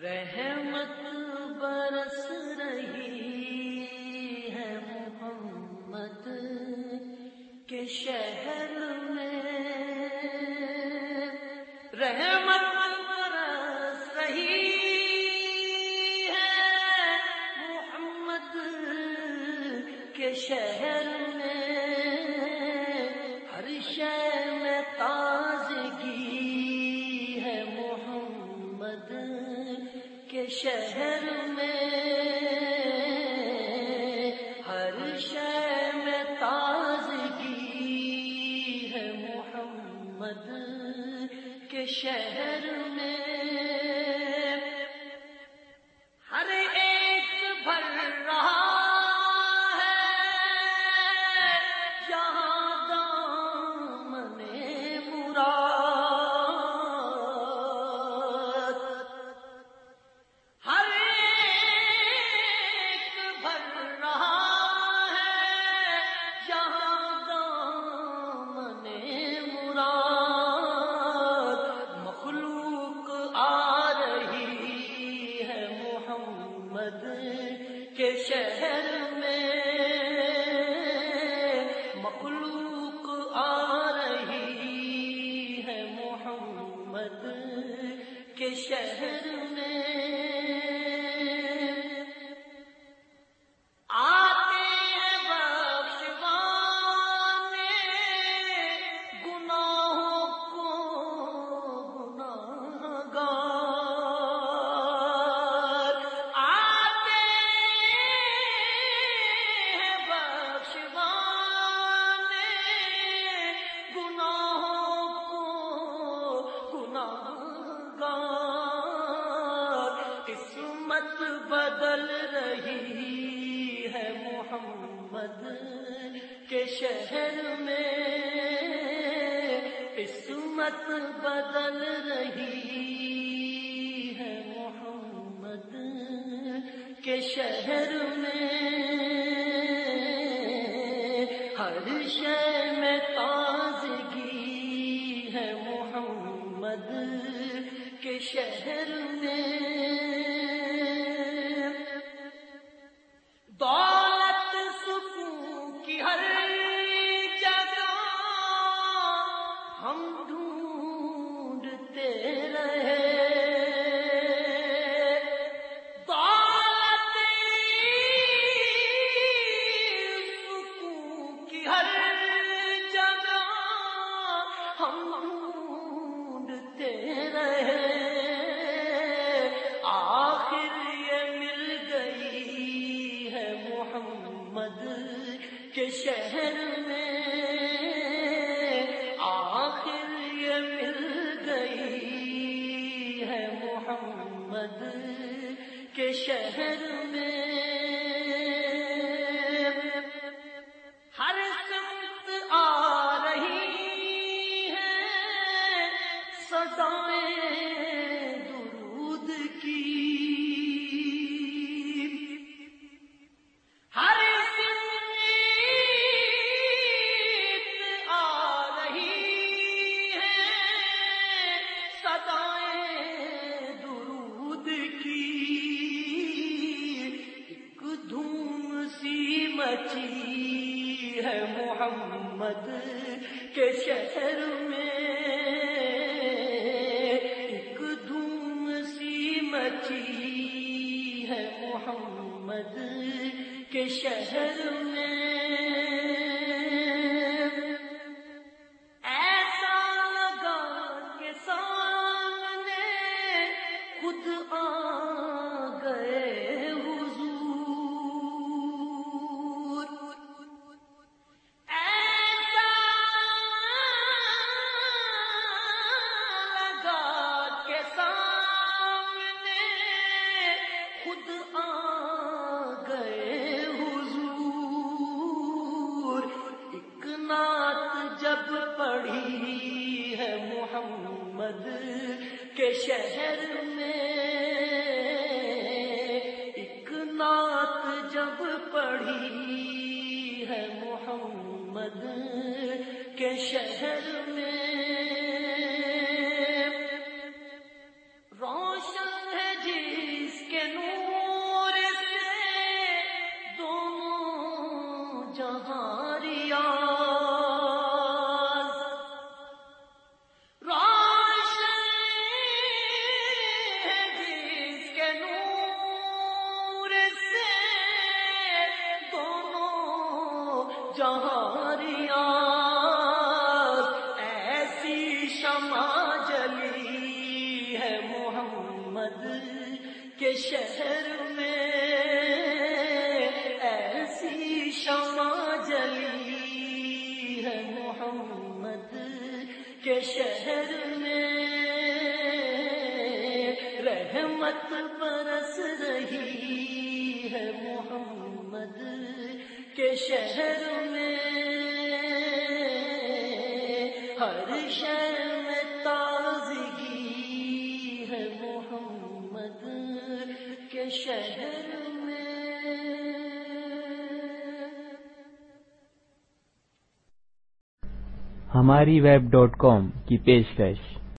رحمت برس رہی ہے محمد کے شہر میں، رحمت برس رہی ہے محمد کے شہر میں، ہر شے میں تازگی ہے محمد کے شہر میں، ہر شے میں تازگی ہے محمد کے شہر میں، ہر ایک بھر رہا ہے یہاں دامن مراد، ہر ایک بھر رہا ہے یہاں دامن مراد، مخلوق آ رہی ہے محمد کے شہر میں، مخلوق آ رہی ہے محمد کے شہر میں، آتے ہیں بخشوانے گناہوں کو گناہگار، آتے ہیں بخشوانے گناہوں کو گناہگار، قسمت بدل رہی ہے محمد کے شہر میں، قسمت بدل رہی ہے محمد کے شہر میں، ہر شے میں تازگی ہے محمد کے شہر میں، دولت سکون کی ہر جگہ ہم ڈھونڈتے رہے، دولت سکون کی ہر جگہ ہم ڈھونڈتے رہے، آخر یہ مل گئی ہے محمد کے شہر میں، آخر یہ مل گئی ہے محمد کے شہر میں، ہر سمت آ رہی ہے صدائیں درود کی، ہر سمت آ رہی ہے صدائیں درود کی، ایک دھوم سی مچی ہے محمد کے شہر میں، ایک دھوم سی مچی ہے محمد کے شہر میں، ایسا لگا کہ سامنے خود آ گئے حضور، ایسا لگا کہ سامنے خود آ گئے حضور، ایک نعت جب پڑھی ہے محمد کے شہر میں، ایک نعت جب پڑھی ہے محمد کے شہر میں، روشن ہے جی جہاں ریاض ایسی شمع جلی ہے محمد کے شہر میں، ایسی شمع جلی ہے محمد کے شہر میں، رحمت برس رہی ہے محمد کے شہر میں، ہر شے میں تازگی ہے محمد کے شہر میں۔ ہماری web.com کی پیشکش